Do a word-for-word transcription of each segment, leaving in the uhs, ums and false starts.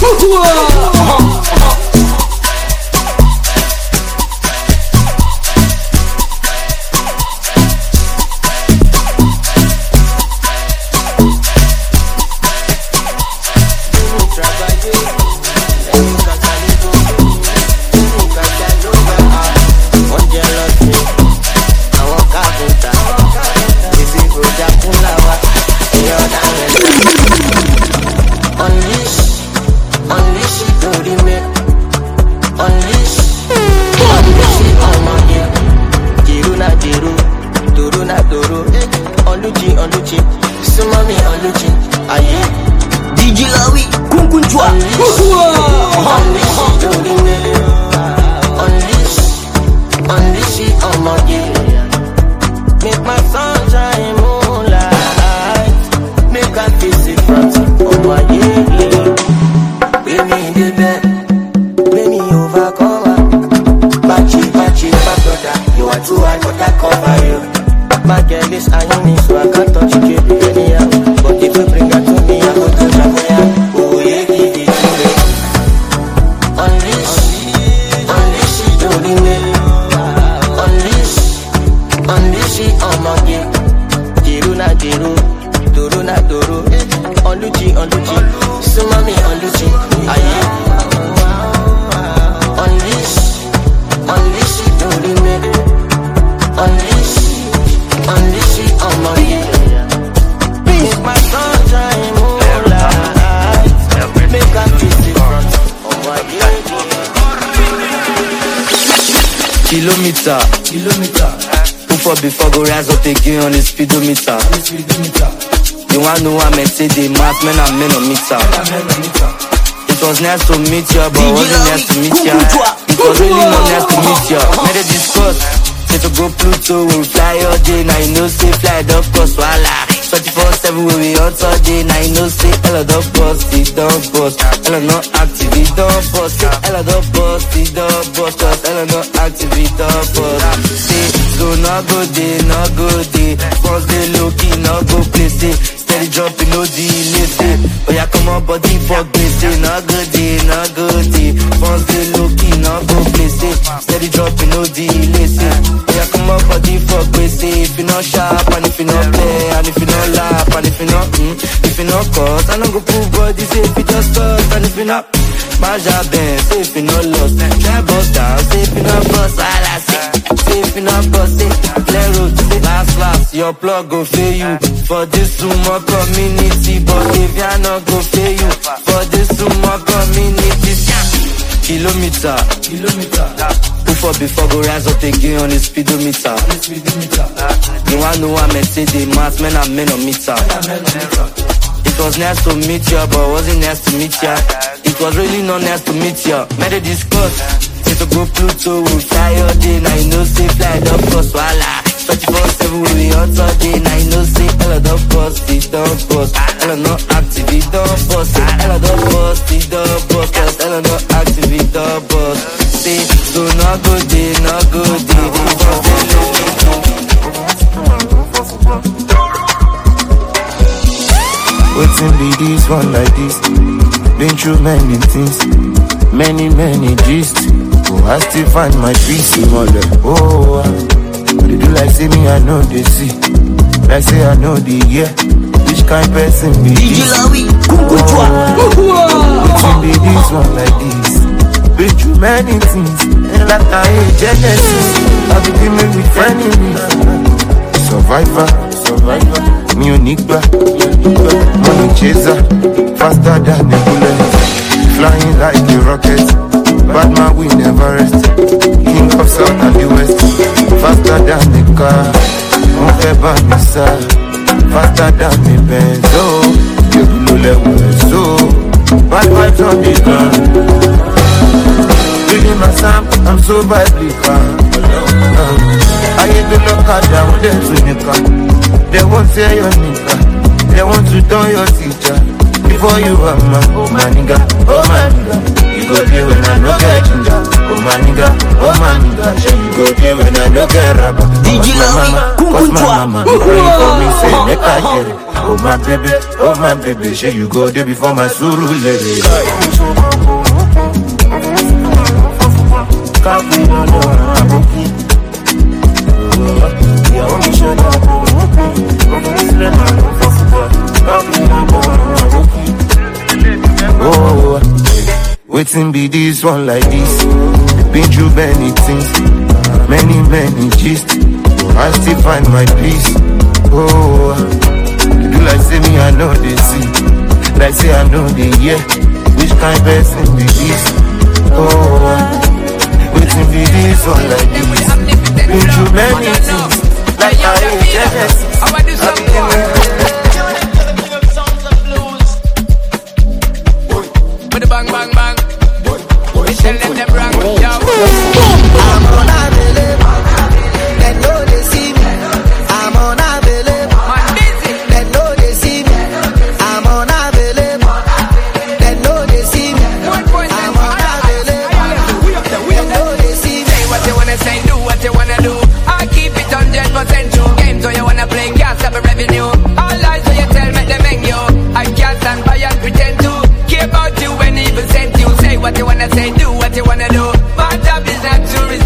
Kilometer, kilometer. Before before go rise up again on the speedometer. You wanna know I meant say the math men and men on meter. It was nice to meet you, but wasn't nice to meet you. It was really not nice to meet you. Made a discuss. Say to go Pluto, we'll fly all day. Now you know say fly the cost wala. twenty-four seven we be on all day. Now you know say hella the boss, it don't boss. Hella not active, it don't boss. Say hella the boss, it don't boss. Cause hella not active, it don't boss. Say so not go day, not go day. Once they low key, not go play. Say steady dropping, no delay. Say oh yeah, come on body for grace. Say not go day, not go day. Once they low key, not go play. Say steady dropping, no delay. Say oh yeah, come on body for grace. Say if you not sharp and if you not play and if you not laugh and if you not mm, if you not cause I don't go pull body. Say if you just cause and if you not Maja Ben, say if you not lost try bust down, say if you not bust all I say. Say if you not bust, say clear road, say last last your plug go fail you for this sumo community. But if you not go fail you for this sumo community. Kilometer, kilometer. Before before go rise up again on the speedometer. You wanna know I meant say the math men and men on meter. It was nice to meet you, but wasn't nice to meet ya. It was really not nice to meet ya. Made a discuss. Say to go Pluto, we'll fly all day. Now you know say fly the cost wala. twenty-four seven we be on all day. Now you know say hella the boss, it don't boss. Hella not active, it don't boss. Say hella the boss, it don't boss. Cause hella not active, it don't boss. Say so not go day, not go day. Waiting be this one like this. Been through many things, many many gist. Oh, I still find my peace in mother. Oh, but they do like say me I know they see. Like say I know the year. Which kind person be this? Oh, waiting be this one like this. Been through many things, and like I hate Genesis. I've been dealing with enemies. Survivor, survivor. Me Onikba, money chaser, faster than a bullet, flying like a rocket. Bad man we never rest. King of South and the West, faster than a car. Monkeba Misa, faster than a Benz. Oh, you blue level so bad vibes on the ground. Reading my Sam, I'm so biblical. I hate to look at down there to the car. They won't say your nigga, they want to turn your teacher. Before you are my, oh my nigga, oh my nigga. You go there when I no get ginger. Oh my nigga, oh my nigga. You go there when I no get rubber. D J Lavi, Cause my mama be praying for me, say make I get it. Oh my baby, oh my baby, shey you go there before my suru lady. Oh, waiting be this one like this. Been through many things, many many gist. I still find my peace. Oh, you do like say me I know they see, like say I know they hear. Which kind person be this? Oh, waiting be this one like this. Been through many things, like I ain't jealous. I do something. Bang bang bang. We tell them them wrong. I'm on a belly. They know they see me. I'm on a belly. They know they see me. I'm on a belly. They know they see me. I'm on a belly. They know they see me. Say what you wanna say, do what you wanna do. I keep it one hundred percent true. Games so you wanna play, can't stop a revenue. All lies so you tell me them hang you. I can't stand by and pretend to care about you when evil sent you. Say what you wanna say, do what you wanna do. My job is not to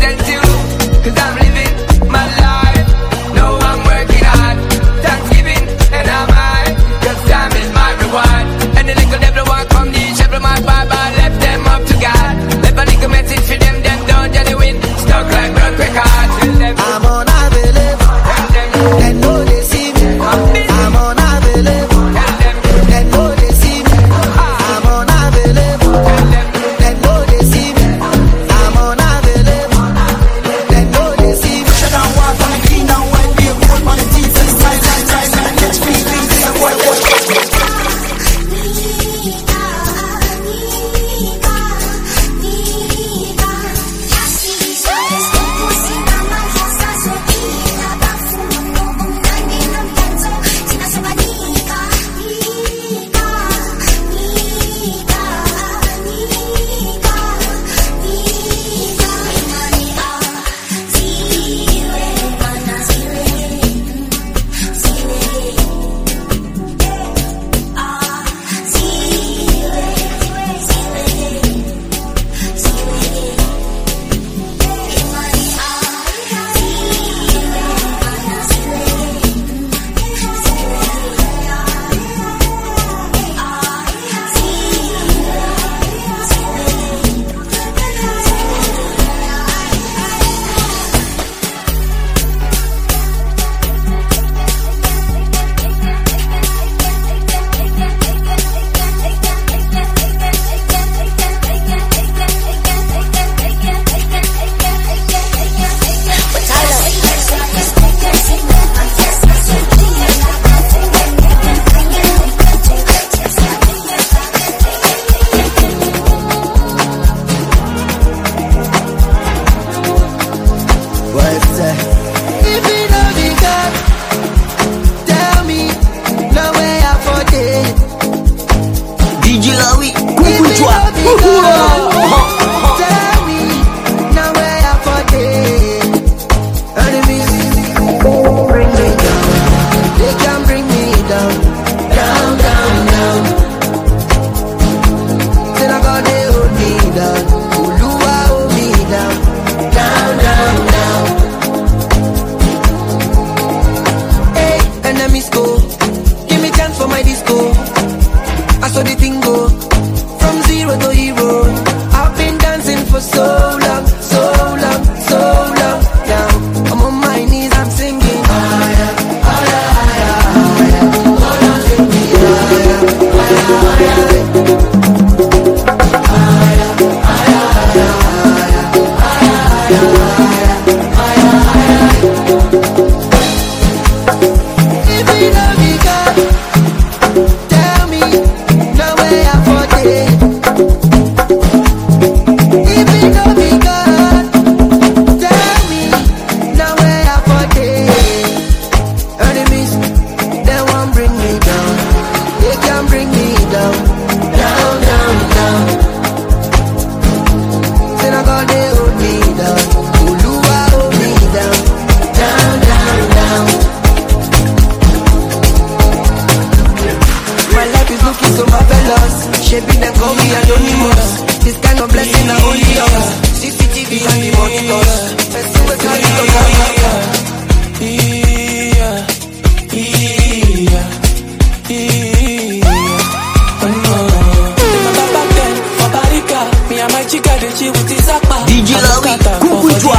she with the zakpa. D J Lawi, Kukuchwa.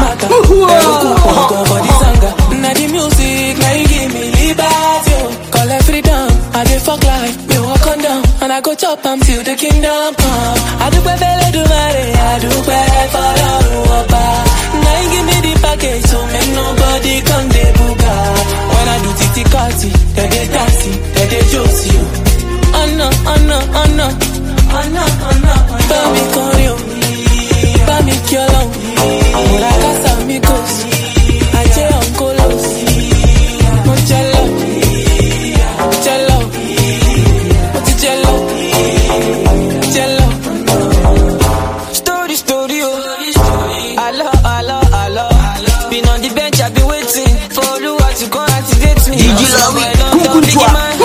Now the music, now you give me liberty. Call it freedom, I dey fuck life. Me walk on down, and I go chop am till the kingdom come. I do better, do money, I do better for all. Now you give me the package, so make nobody come de buga. When I do titi kati, they dey dance, they dey josi. Oh no, oh no, oh no, oh no, oh no. Baby, call you, baby, kill you. When I got some amigos, I tell uncle los, Mocello, Cello, Mocello, Cello. Story, story, oh. Hello, hello, hello. Been on the bench, I've been waiting for you to come activate me. D J Lawi, Kukuchwa.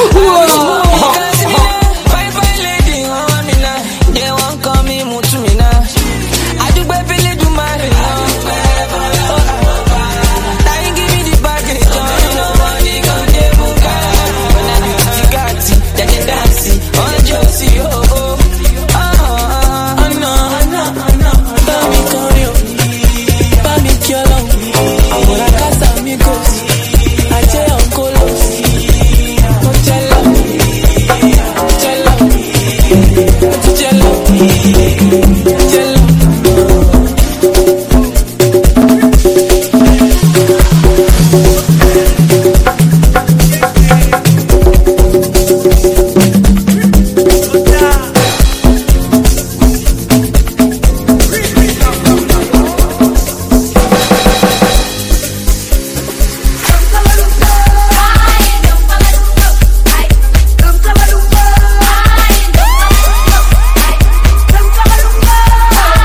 Fine, fine lady, oh, me now. They won't call me Mutumina. I do baby, do my Bye.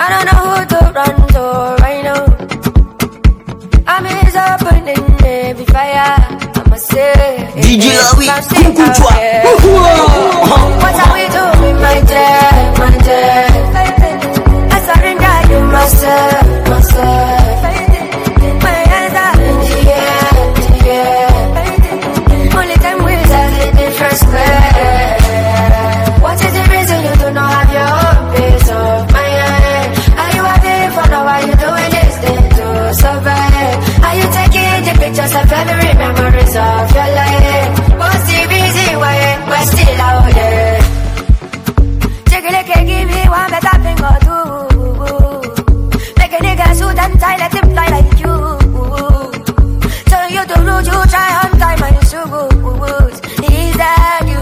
I don't know who to run to right now. I'm his opening, baby fire. I'ma say D J Lawi, Kukunchwa. What are we doing, my dear, my dear? I surrender you myself, myself. My hands are in the air, the air. Only time we tell a different square. What is the reason you do not have your own piece of mind? Are you having fun or are you doing this thing to survive? Are you taking the pictures of every memories of your life? What's the reason why we're still out there? Take a look and give me one better thing or two. Make a nigga suit and tie, let him fly like you. Tell you the road you try on time and it's so good. Is that you?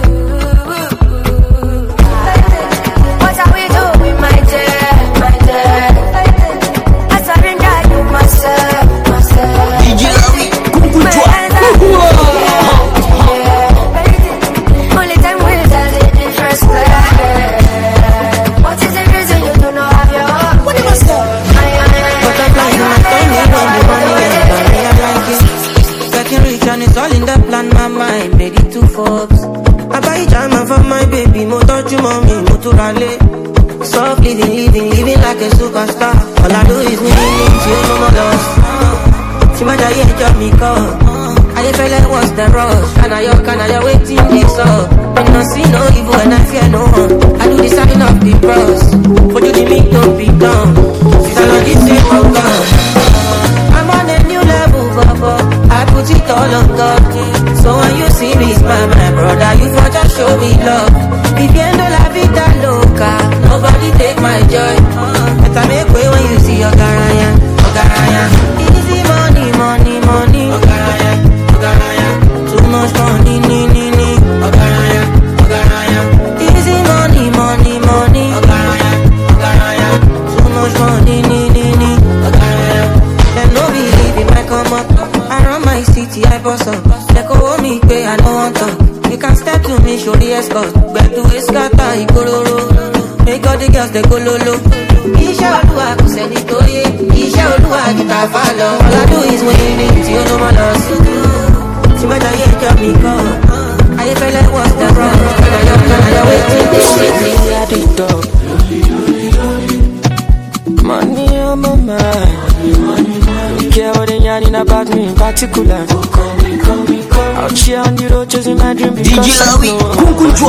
What are we doing, my dear, my dear? I surrender you myself, myself. D J Lawi, Kukunchwa. Only time will tell the difference. What is the reason you do not have your own? What am I saying? Butterflies in my tummy, don't be money, and I like it. Getting rich and it's all in the plan, my mind made it to Forbes. I buy jam for my baby, mo touch you, mommy, mo to rally. Soft living, living, living like a superstar. All I do is win, you no more lost. See my day, job me call. I feel like what's the rush? And I yoke and I waiting this up. When I see no evil and I fear no one. I do the sign of the cross. For you the meat don't be done. Since I know this ain't my God. I'm on a new level, Baba. I put it all on God. So when you see me smile, my brother, you for just show me love. Viviendo la vida loca, nobody take my joy. Better make way when you see your Garaya, Garaya. Easy money, money, money, Garaya, Garaya. Too much money, ni, ni, ni, Garaya, Garaya. Easy money, money, money, Garaya, Garaya. Too much money, ni, ni, ni, Garaya. Them no believe in my come up. I run my city, I boss up. They go hold me, pay, I don't want to. You can step to me, show the escort. Back to his kata, he go low. Make all the girls, they go low low. Isha Olua, who said it to you. Isha Olua, you can follow. All I do is win it, you know my loss. See my day, job me go. I feel like what's the wrong? And I am, and I am waiting, this shit. I did dog. Money on my mind. Don't care what they yarning about me in particular. Out here on the road chasing my dream. D J Lawi, Kukunchwa.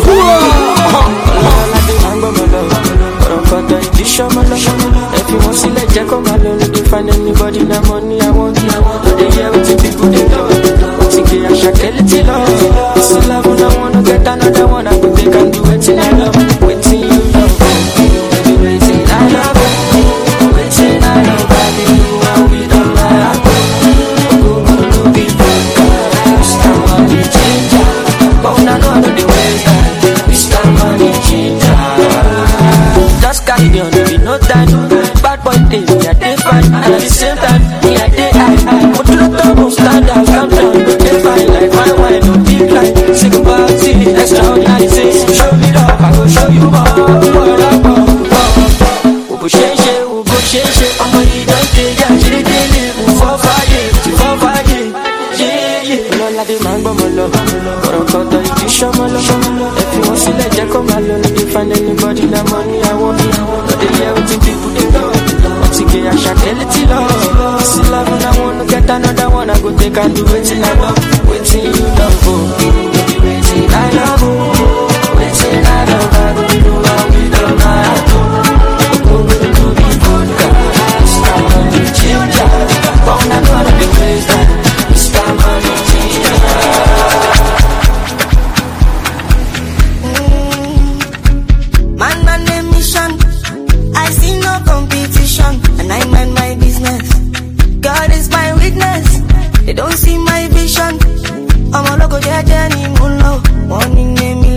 If you want to see like Jack on my loan, you find anybody that money I want. They hear what the people they do. Think I shall tell it till love. This is love when I wanna get another one. I could they can do it till I love. Waiting you love. Waiting I love. Waiting I love. I do and we don't lie. Go go go be broke. Stop money changer. But when I know I know the ways that we stop money changer. Just carry on, there be no time. Bad boy day, me a day fine. And at the same time, me a day high. But to the top of stand out, come down. They fine like my wine, no deep line. Sick about it, extraordinary things. Show me love, I will show you more. More love, more. Ubu sheshe, ubu sheshe. I'ma eat all day, yeah, chili daily. Ubu fire, ubu fire, yeah, yeah. No la de mango, my love. But I'm caught up, you show my love. If you want to let Jack come alone, if you find anybody that money I want, but they hear what people they know. I shall tell it till love. This is love when I wanna get another one. I go take and do it till I love. Wait till you love, oh. Wait till I love, oh. Wait till I love, I go do what we don't know. Go go do be good, God. Stop money changer. But when I know the ways that we stop money changer. Man, man, the mission. I see no competition, and I mind my business. God is my witness. They don't see my vision. I'm a local journey, moon low. Morning, name me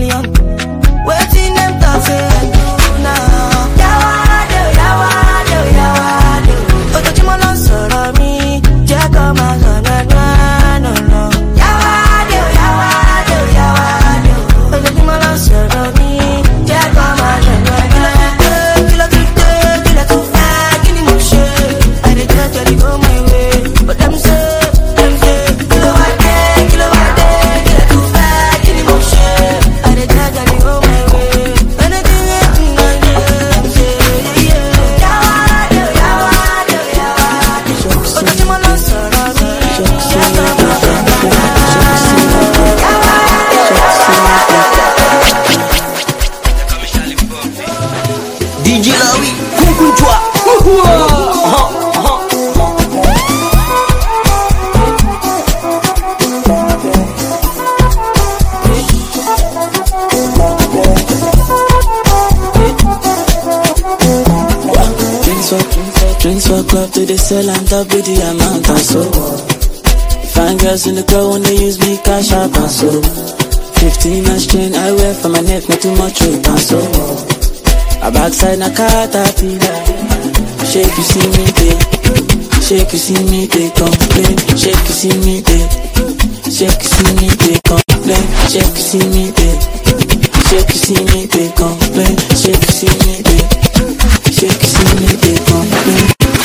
for, drinks for club to the sell and top with the amount and so. Fine girls in the crowd when they use me cash out and so. Fifteen inch chain I wear for my neck, not too much weight and so. A backside na caterpillar. Shake you see me day, shake you see me day complain, shake you see me day, shake you see me day complain, shake you see me day, shake you see me day complain, shake you see me day, shake you see me day complain.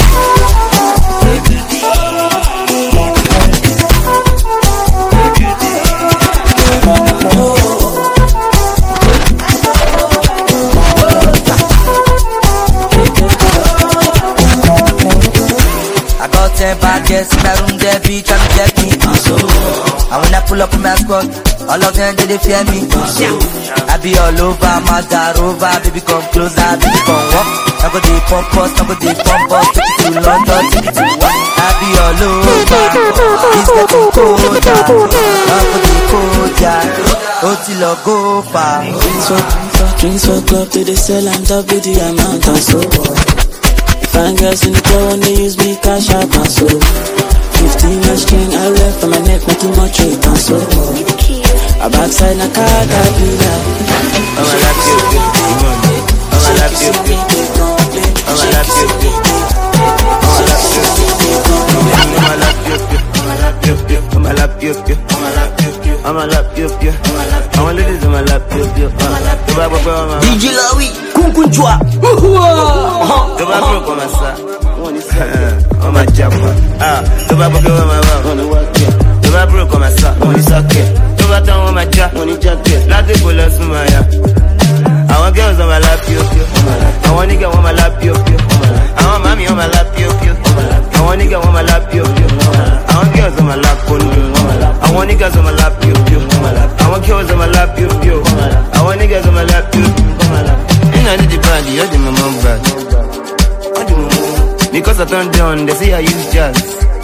Ten pockets in a room, they be trying to check me. And when I pull up in my squad, all of them they fear me. I be all over, mother over, baby come closer, baby come walk. I go the pump us, I go the pump us, take it to London, take it to what? I be all over, it's getting colder. I go the colder, until I go far. Drinks for, drinks for club to the sell and top with the amount and so. Fine girls in the club when they use me cash out and so. Fifteen inch chain I wear for my neck, not too much weight and so. A backside na caterpillar. I'ma lap you, I'ma lap you, I'ma lap you, I'ma lap you, I'ma lap you, I'ma lap you, I'ma lap you, I want ladies I'ma lap you, D J Lawi, Kunkunjwa. The back rope on my side, on my jumper. Ah, the back rope on my rope. The back rope on my side, on his socket. The back down on my jack, on his jacket. Not the bullets on my yap. I want girls on my lap, yo, yo. I want nigga on my lap, yo, yo. I want mommy on my lap, yo, yo. I want nigga on my lap, yo, yo. I want girls on my lap, yo. I want niggas on my lap, yo, yo. I want girls on my lap, yo, yo. I want niggas on my lap, yo. I need the body, you're the mom bad. Because I turn down, they say I use jazz.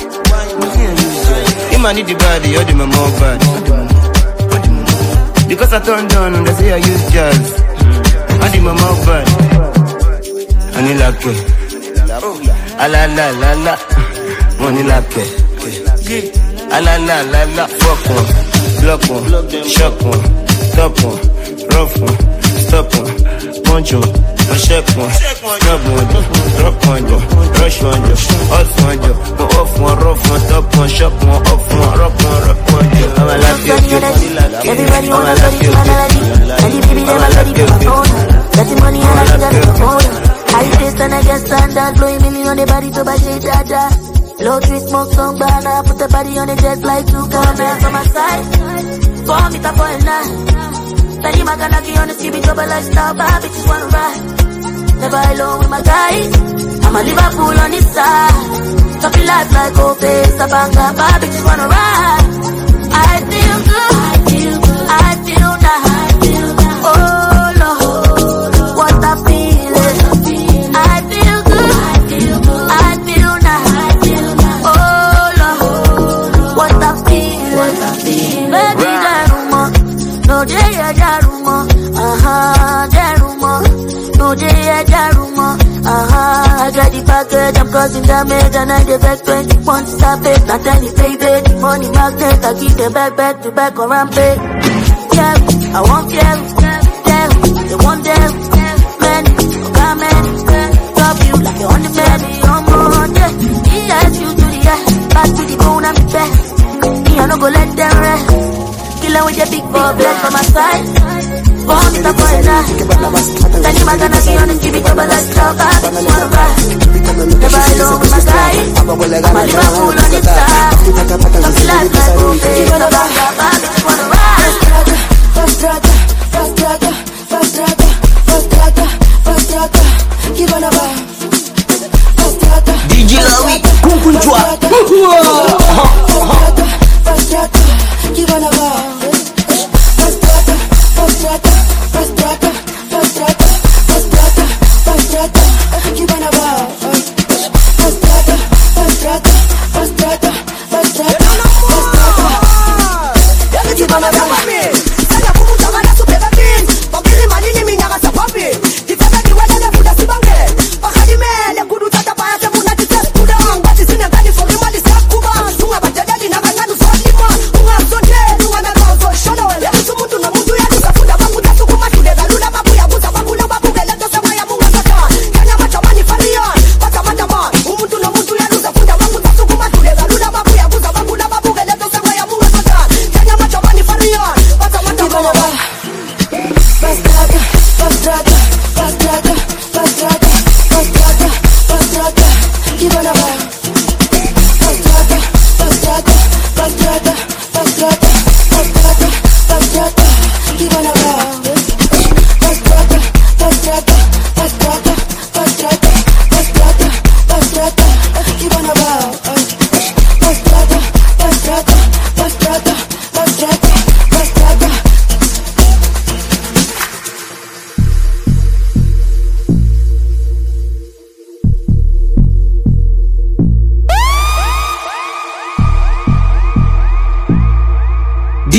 If I need the body, you're the mom bad. Because I turn down, they say I use jazz. I need my mom bad. I need like it. Ah la la la la. Money like it. Ah la la la la. Fuck one, block one, shock one, top one, rough one, stop one. Punch one, a check one, snap one, drop one, rush one, hot one, go off one, rough one, top one, shock one, off one, rock one, rock one. I'ma lap you, everybody wanna go to my melody, and the baby never ready to my phone. Got the money and I think I the phone. I taste and I get standard, blowing million on the body to buy shit, dada. Low tree smoke, song, banana, put the body on the jet like two cameras on my side. Four meter for a night. Tani maganaki on the T V, double lifestyle, bad bitches wanna ride. Never alone with my guys. I'm a Liverpool on this side. Talking life like Ope, Sabanga, bad bitches wanna ride. I feel good, I feel good, I feel nice. Oh Lord, what a feeling. I feel good, I feel good, I feel nice. Oh Lord, what a feeling. Baby, no day I darumo, aha, darumo. No day I darumo, aha. I got the package, I'm causing damage, and I get twenty points, stop it. Not any baby, money magnet, I keep the back, back to back on rampage. Yeah, I want you, yeah, they want them, man, come man, top you like you're on the bed, you're more, yeah. Yes, you to the air, back to the bone, I'm the best. Me, I no go let them rest. Killer with your big ball, blood from my side. Born with a foreigner. Then you gonna be on the T V, double like stop. I just wanna ride. Never alone with my guy. I'm a Liverpool on this side. Something like like Ope. You wanna ride, I just wanna ride. Fast tracker, fast tracker, fast tracker, fast tracker, fast tracker. You wanna ride. Fast tracker. D J Lawi, Kunkunjwa. Fast tracker, you wanna ride. Fast tracker, fast tracker, fast tracker, fast tracker, fast tracker, fast tracker. You wanna ride. Fast tracker, fast tracker, fast tracker, fast tracker, fast tracker. You wanna ride. Sana kukuta mana supera pin. Bakili manini minyaga sapapi. Tifata kiwala na buda sibange. Bakali mele kuduta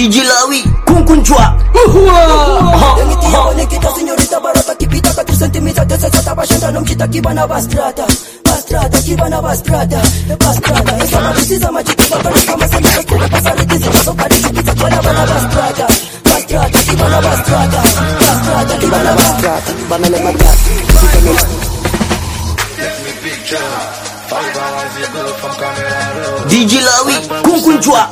D J Lawi, Kunkunchwa. Señorita barata, kipita ka tu sentimita, te sesata bashanta nom kita kibana bastrata. Bastrata, kibana bastrata. Bastrata, esa marisiza machita kama kama sana kama pasare tizi so kali kipita kibana bana bastrata. Bastrata, kibana bastrata. Bastrata, kibana bastrata. Bana le matat. D J Lawi, Kunkunchwa.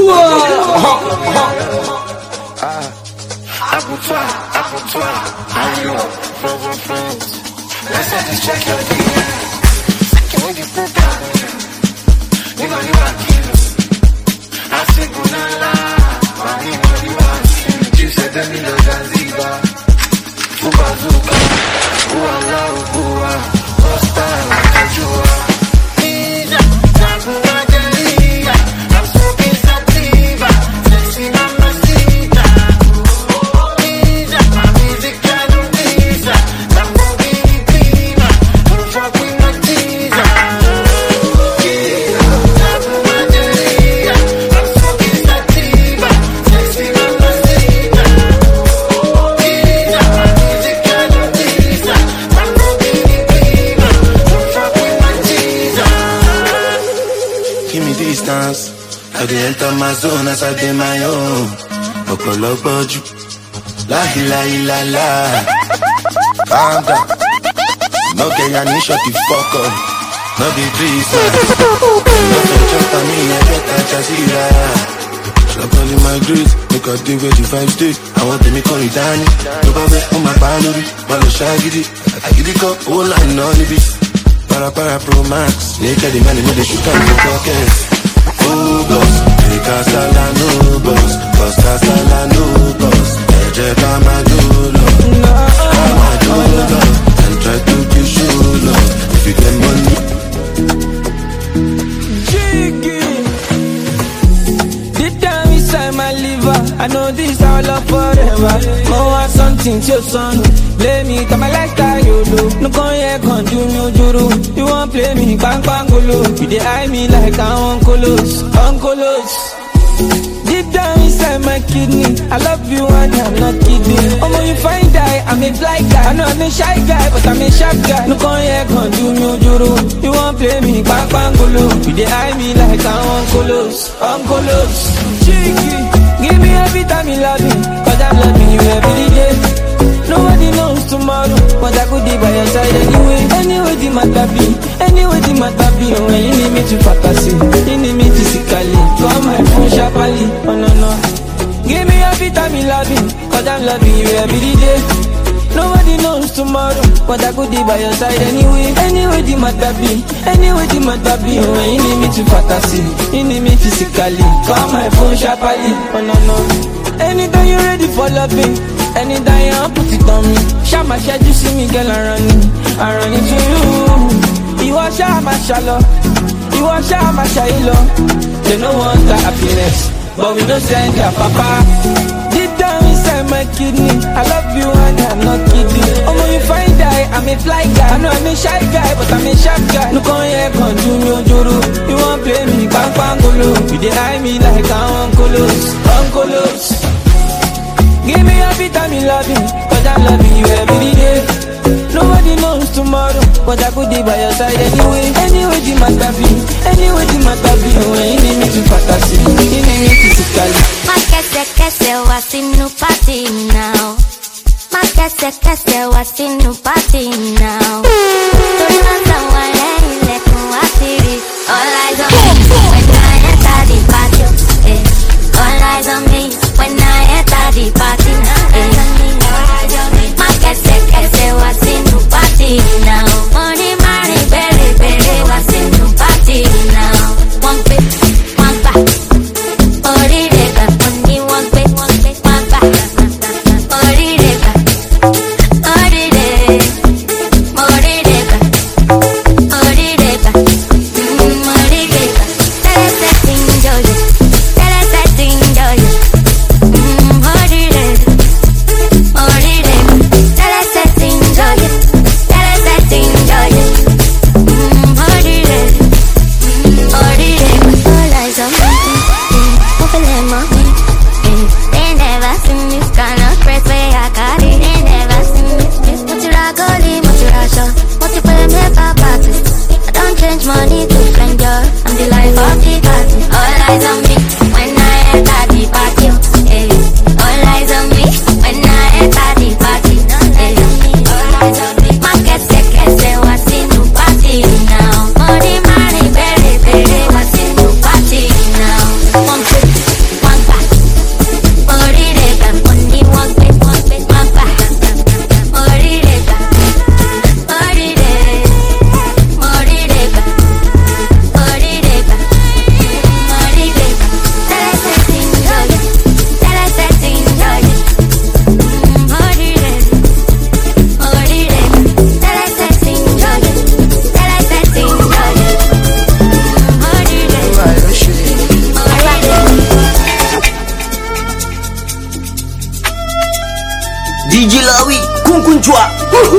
Apple try, apple try, I know, friends and friends. Let's just check your D M. Can we get that down? You know you are killers. I said Gunala, money, money, money. You said that me no Zanzibar. Fubazuka, Uala, Ubua, Costa, Kajua. Nija, Nakuma, Delia, I'm smoking sativa, sexy mamacita. I dey enter my zone as I dey my own. Ọ̀pọ̀lọpọ̀ jù, la la la la. Calm down, no get ya ni shut the fuck up. No be trees, no just on me, I get a jazira. Stop calling my grace, make a day where the vibes stay. I want to make it down. No bother on my banner, my lo shaggy. I give it up, all I know it. Para para pro max, naked the man in the shoot out the pocket. Oh boss, make a sala no boss, costa sala no boss. Eje kama dulo, kama dulo, and try to give you love if you get money. Jiggy, deep down inside my liver, I know this our love forever. More want something to your son, play me, come I like that you do. No con here, con do no juru. You won't play me, bang bang golo. You dey eye me like I'm uncolos, uncolos. Deep down inside my kidney, I love you and I'm not kidding. Oh, when you find die, I'm a fly guy. I know I'm a shy guy, but I'm a sharp guy. No con here, con do no juru. You won't play me, bang bang golo. You dey eye me like I'm uncolos, uncolos. Cheeky, give me every time you love me, cause I'm loving you every day. Nobody knows tomorrow, but I could be by your side anyway. Anyway, the matter be, anyway, the matter be. When you need me to fantasy, you need me physically. Call my phone sharply, oh no, no. Give me every time you love me, cause I'm loving you every day. Nobody knows tomorrow, but I could be by your side anyway. Anyway, the matter be, anyway, the matter be. When you need me to fantasy, you need me physically. Call my phone sharply, oh no, no. Anytime you're ready for loving, anytime you want put it on me. Shama shed you see me, girl, I run it, I run it to you. You want Shama shallow, you want Shama shallow. They no want the happiness, but we don't send your papa. Deep down inside my kidney, I love you and I'm not kidding. Oh, when you find die, I'm a fly guy. I know I'm a shy guy, but I'm a sharp guy. No con here, con do no juru. You won't play me, bang bang golo. You dey eye me like I'm uncolos, uncolos. Give me every time you love me, cause I'm loving you every day. Nobody knows tomorrow, but I could be by your side anyway. Anyway, the matter be, anyway, the matter be. When you need me to fantasy, you need me physically. Ma que se que se was in no party now. Ma que se que se was in no party now. Don't know the one let me watch it. All eyes on me when I enter the party. Eh. All eyes on me when I enter the party. Eh. Ma que se que se was in no party now. Money, money, baby, baby was in no party now. One bit, one back. Orireka, only one bit, one bit, one back. Orireka, orire, orireka, Kunkunjwa.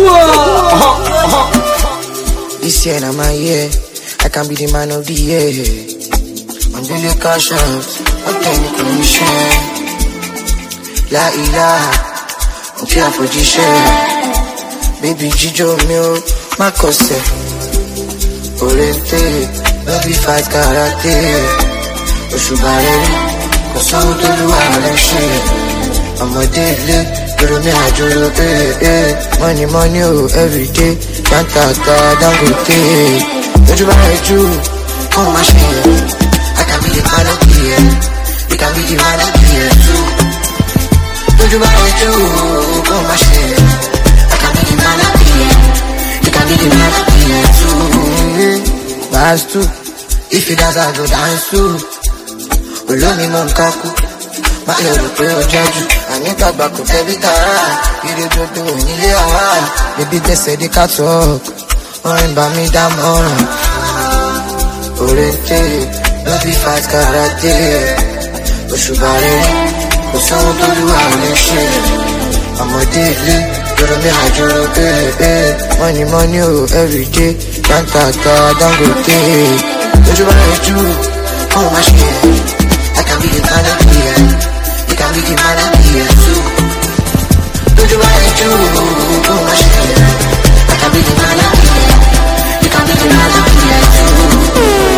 This year na my year, I can be the man of the year. I'm doing cash out, I'm taking commission. La ilaha, I'm here for the share. Baby Jijo mio, my cause. Orente, baby fight karate. Oshubare, cause I'm to do all that shit. I'm a daily, pero me a juro, eh, eh. Money, money, oh, every day. Cantata, dangote. Don't you buy you, come my share. I can be the man of the year. You can be the man of the year too. Don't you buy you, come my share. I can be the man of the year. You can be the man of the year too. Dance too. If you dance, I go dance too. Below me, mon kaku. My little prayer, judge. I need that back of every time. You did do do in the hour. Baby, they say they can't talk. Or in me damn on. Orente, baby fight karate. Oshubare, Osamu to do all that shit. I'm a daily, you're me a juro, eh, eh. Money, money, oh, every day. Cantata, dangote. Don't you buy it too? Oh, my shit. I can be the man of the year. You can be the man of the year too. Don't you buy it too? Oh, my shit. I can be the man of the year. You can be the man of the year too.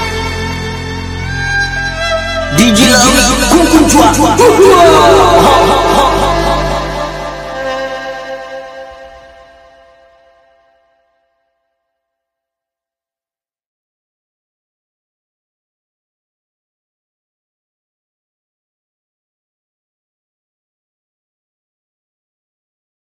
D J Kunkunjwa.